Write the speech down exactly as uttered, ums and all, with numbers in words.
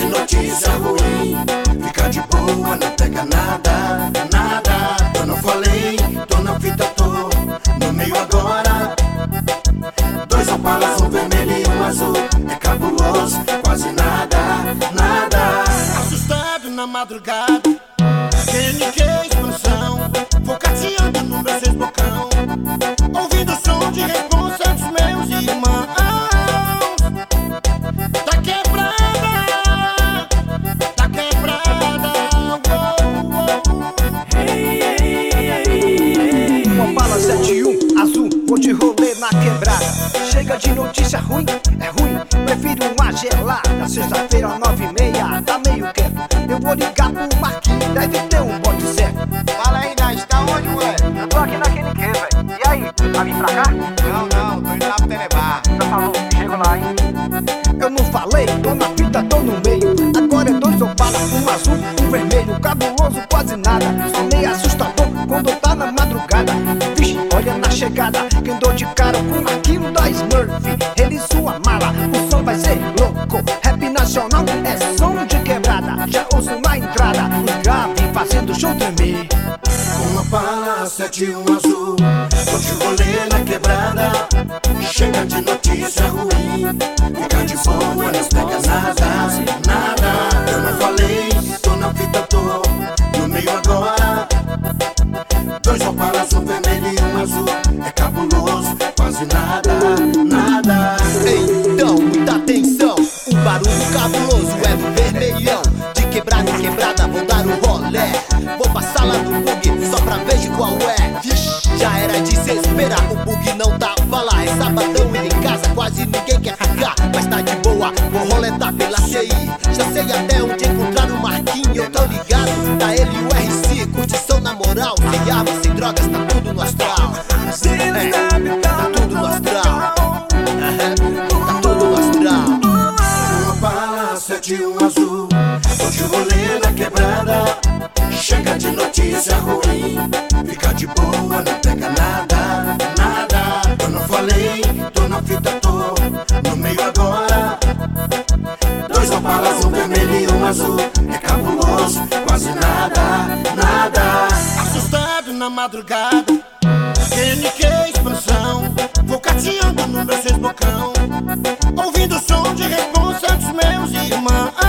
notícia ruim. Fica de boa, não pega nada, nada. Eu não falei, tô na fita, tô no meio agora. Dois opalas, um vermelho e um azul. É cabuloso, quase nada, nada. Assustado na madrugada, T N Q expansão, focateando no meu seis bocão, ouvindo o som de responsa dos meus irmãos. Tá quebrada, tá quebrada, oh, oh. Hey, hey, hey, hey. Uma bala sete e um, azul, vou de rolê na quebrada. Chega de notícia ruim, é ruim, prefiro uma gelada. Sexta-feira, nove e meia, tá meio quieto. Eu vou ligar pro Marquinhos, deve ter um bote certo. Fala aí, Nath, tá onde, ué? Eu tô aqui naquele que, velho. E aí, vai vir pra cá? Não, não, tô indo lá pro Telebar. Já falou, chego lá, hein? Eu não falei, tô na fita, tô no meio. Agora é dois opalas, um azul, um vermelho. Cabuloso, quase nada, só meio assustador quando tá na madrugada. Vixe, olha na chegada, quem dou de cara com o Marquinhos da Smurf. Ele e sua mala, o som vai ser louco. Rap nacional é som de quebrada. Já ouço na entrada, os graves fazendo show tremer. Uma bala, sete e um azul, tô de rolê na quebrada. Chega de notícia ruim, fica de boa, não pega nada, nada. Eu não falei, tô na fita, tô no meio agora. Dois opalas, um vermelho e um azul. É cabuloso, quase nada, nada. Então, muita atenção, o barulho cabuloso é do vermelhão. De quebrada em quebrada vou dar o rolé. Vou pra sala do bug só pra ver de qual é. Vixe, já era de se esperar, o bug não tava lá. É sabadão e em casa quase ninguém quer ficar, mas tá de boa, vou roletar pela C I. Já sei até onde encontrar o Marquinhos, eu tô ligado. Tá ele e o R C, curtição na moral. Sem arma, sem drogas, tá tudo no astral. É, tá tudo no astral. Uhum, tá tudo no astral. Uma bala, sete e um azul, tô de rolê na quebrada. Chega de notícia ruim, fica de boa, não pega nada, nada. Eu não falei, tô na fita, tô no meio agora. Dois opalas, um vermelho e um azul. É cabuloso, quase nada, nada. Assustado na madrugada, T N Q expansão, focateando no meu seis bocão, ouvindo o som de responsa dos meus irmãos.